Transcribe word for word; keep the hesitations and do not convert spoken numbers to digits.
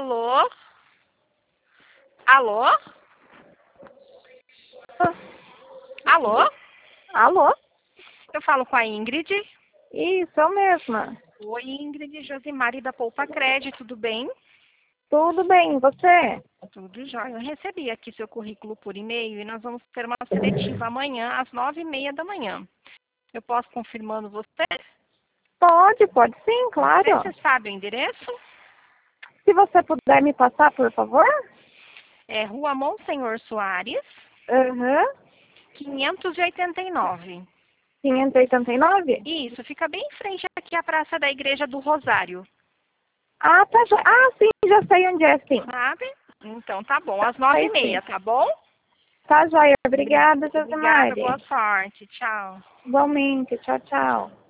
Alô? Alô? Alô? Alô? Eu falo com a Ingrid. Isso, eu mesma. Oi, Ingrid, Josimari da Poupa Crédito, tudo bem? Tudo bem, e você? Tudo jóia. Eu recebi aqui seu currículo por e-mail e nós vamos ter uma seletiva amanhã às nove e meia da manhã. Eu posso confirmando você? Pode, pode sim, claro. Você sabe o endereço? Se você puder me passar, por favor. É Rua Monsenhor Soares, Aham. quinhentos e oitenta e nove. quinhentos e oitenta e nove? Isso, fica bem em frente aqui à Praça da Igreja do Rosário. Ah, tá. jo- Ah, sim, já sei onde é, sim. Sabe? Então tá bom, Tá, às nove e sei sim. meia, tá bom? Tá joia. Obrigada, Obrigada, boa Josimari. sorte. Tchau. Igualmente. Tchau, tchau.